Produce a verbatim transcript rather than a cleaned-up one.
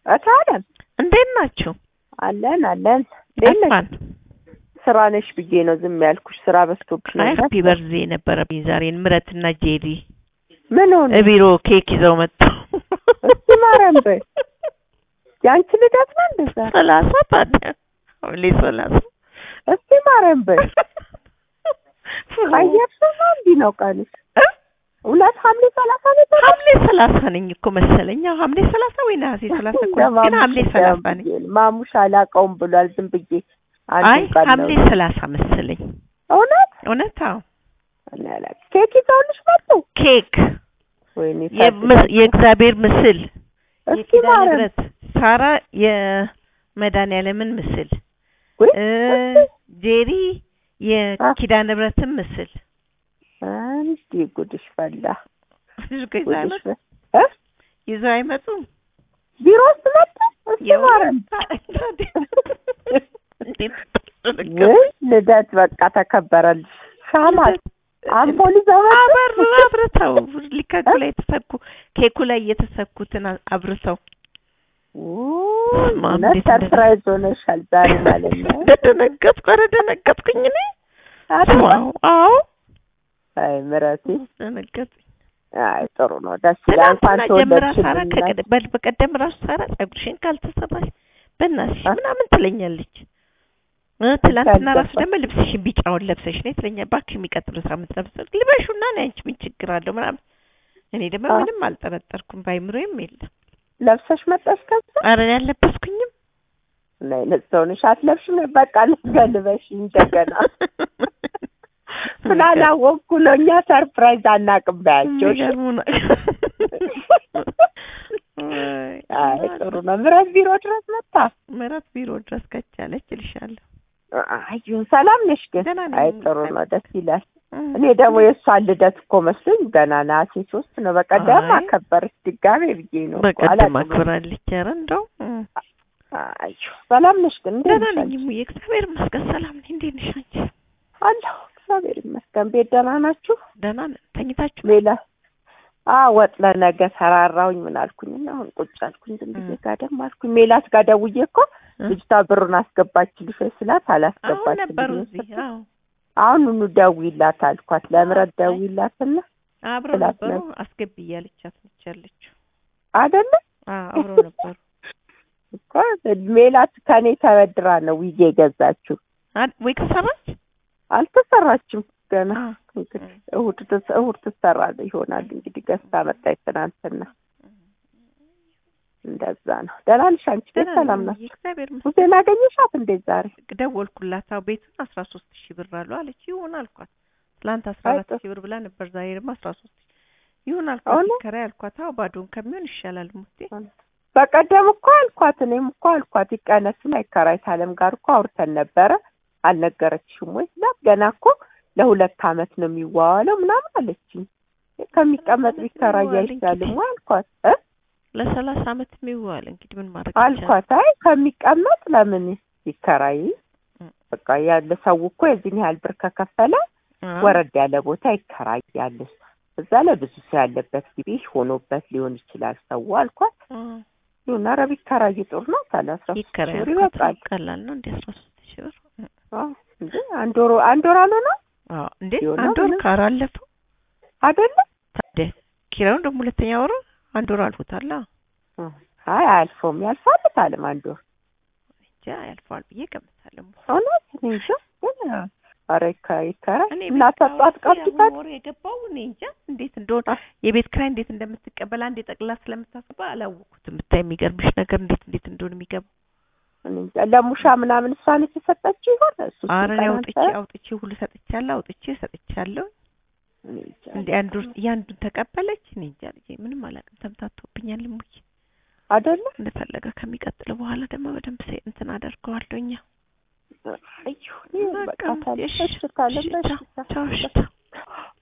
አታለም እንዴት ናችሁ? አለን አለን ደህና ስራ ነሽ ብዬ ነው ዝም ያልኩሽ። ስራ በስቶብሽ ነው። ሃፒ በርዝዴ ነበረብኝ ዛሬን ምረትና ጄሪ ምን ሆነ? እቢሮ ኬክ ይዘው መጡ። እስቲ ማረም በይ። ያንቺ ልደት ነው እንደዛ? ሰላሳ ታዲያ ሁሌ ሰላሳ። እስቲ ማረም በይ። አየሽው እንዴ ነው ቃልሽ? እውነት ሐምሌ ሰላሳ ነው? ሐምሌ ሰላሳ ነኝ እኮ መሰለኝ። ሐምሌ ሰላሳ ወይ ነሐሴ ሰላሳ እኮ ግን ሐምሌ ሰላሳ ነኝ። ማሙሽ አላውቀውም ብሏል ዝም ብዬ። አይ ሐምሌ ሰላሳ መሰለኝ። እውነት እውነት? አዎ እኔ አላውቅም። ኬክ ይዘውልሽ መጡ? ኬክ ወይኔ የእግዚአብሔር ምስል እስኪ ማለት ሳራ የመድኃኒዓለምን ምስል ጄሪ የኪዳነ ምሕረትን ምስል አንቺ ጉድሽ ፈላ። ጉድሽ እ ይዘው አይመጡም? ቢሮ ውስጥ መጣ የማረም ልደት በቃ ተከበረልሽ። ሻማል አምፖል ይዘው አበር አብርተው ሊከኩ ላይ ተሰኩ ኬኩ ላይ የተሰኩትን አብርተው ማን ሰርፕራይዝ ሆነሻል ዛሬ ማለት ነው። ደነገጥኩ ኧረ ደነገጥኩኝ እኔ። አዎ አዎ አይ ምራቲ ደነገጥኩኝ። አይ ጥሩ ነው ደስ ይላል። እንኳን ተወለድሽ። በቀደም ራሱ ሳራ ፀጉርሽን ካልተሰራሽ በእናትሽ ምናምን ትለኛለች። ትላንትና ራሱ ደግሞ ልብስሽን ቢጫውን ለብሰሽ ነው ትለኛለች። እባክሽ የሚቀጥለው ሳምንት ለብሰሽ ልበሹና ነው አንቺ ምን ችግር አለው ምናምን። እኔ ደግሞ ምንም አልጠረጠርኩም ባይምሮዬም የለም። ለብሰሽ መጣሽ ከዛ? ኧረ ያለበስኩኝም ላይ ለሰውንሽ አትለብሽም በቃ ልገልበሽ እንደገና ስላላወቅኩ ነው። እኛ ሰርፕራይዝ አናውቅም ባያቸው። አይ ጥሩ ነው። ምረት ቢሮ ድረስ መጣ። ምረት ቢሮ ድረስ ከቻለች እልሻለሁ። አይ ሰላም ነሽ ግን? አይ ጥሩ ነው ደስ ይላል። እኔ ደግሞ የእሷን ልደት እኮ መስሎኝ ገና ነሐሴ ሶስት ነው። በቀደም አከበረች ድጋሜ ብዬ ነው። በቀደም አክብራለች። ኧረ እንደው አይ ሰላም ነሽ ግን? ደህና ነኝ ሙዬ እግዚአብሔር ይመስገን ሰላም ነኝ። እንዴት ነሽ አንቺ? አለሁ እግዚአብሔር ይመስገን። ቤት ደህና ናችሁ? ደህና ነን። ተኝታችሁ? ሌላ አዎ ወጥ ለነገ ሰራራሁኝ ምን አልኩኝና አሁን ቁጭ አልኩኝ ዝም ብዬ ጋደም አልኩኝ። ሜላት ጋር ደውዬ እኮ ልጅቷ ብሩን አስገባችልሽ ወይ ስላት አላስገባችልኝ። አዎ አሁን ኑ ደውይላት አልኳት። ለምረት ደውይላትና አብረው ነበሩ አስገቢ እያለቻት ነቻለች አይደለ? አዎ አብረው ነበሩ እኮ ሜላት ከኔ ተበድራ ነው ዊጌ ገዛችው። ወይ ከሰራች አልተሰራችም ገና እንግዲህ እሁድ እሁድ ትሰራለች ይሆናል እንግዲህ ገዝታ መጣች ትናንትና። እንደዛ ነው። ደህና ነሽ አንቺ? ሰላም ነሽ? እግዚአብሔር ይመስገን። ሁሴን አገኘሻት እንዴ ዛሬ? ደወልኩላት። አዎ ቤቱን አስራ ሶስት ሺህ ብር አለው አለች። ይሁን አልኳት። ትላንት አስራ አራት ሺህ ብር ብላ ነበር ዛሬ ደግሞ አስራ ሶስት ሺህ ይሁን አልኳት። ከራይ አልኳት። አዎ ባዶን ከሚሆን ይሻላል ሙቴ። በቀደም እኮ አልኳት እኔም እኮ አልኳት ይቀነስና ይከራይ ታለም ጋር እኮ አውርተን ነበረ አልነገረችሽም ወይ? ገና እኮ ለሁለት አመት ነው የሚዋዋለው ምናምን አለችኝ። ከሚቀመጥ ቢከራይ አይሻልም ወይ አልኳት እ ለሰላሳ አመት የሚዋዋል እንግዲህ ምን ማድረግ አልኳት። አይ ከሚቀመጥ ለምን ይከራይ? በቃ ያለ ሰው እኮ የዚህን ያህል ብር ከከፈለ ወረድ ያለ ቦታ ይከራያል። እዛ ላይ ብዙ ሰው ያለበት ግቢ ሆኖበት ሊሆን ይችላል ሰው አልኳት። ይሁን ኧረ ቢከራይ ጥሩ ነው። ሰላሳ ሺህ ብር ይበቃል። ቀላል ነው እንደ አስራ ሶስት ሺህ ብር። አዎ እንዴ አንድ ወር አንድ ወር አለ ነው? አዎ እንዴ አንድ ወር ካራለፈው አይደለ? ታዲያ ኪራዩን ደግሞ ሁለተኛ ወር አንድ ወር አልፎታል። አይ አልፎም ያልፋል ታለም አንድ ወር እንጃ ያልፋል ብዬ ገምታለሁ። እውነት እንጃ ኧረ ይከራ እና ተጣጣት ቀጥታ ወር የገባው እኔ እንጃ እንዴት እንደሆነ የቤት ክራይ እንዴት እንደምትቀበል አንዴ ጠቅላ ስለምታስባ አላወኩትም። ብታይ የሚገርምሽ ነገር እንዴት እንዴት እንደሆነ የሚገባው እንጃ። ለሙሻ ምናምን እሷን የተሰጠችው ይሆን እሱ? ኧረ አውጥቼ አውጥቼ ሁሉ ሰጥቻለሁ አውጥቼ ሰጥቻለሁ። እንዴ አንዱ ያንዱን ተቀበለች። እኔ እንጃ ልጄ ምንም አላውቅም። ተምታቶብኛል ሙይ አይደለ? እንደፈለገ ከሚቀጥለው በኋላ ደግሞ በደንብ ሰይ እንትን አደርገዋለሁኛ። አይሁ በቃ ታለሽ ታለሽ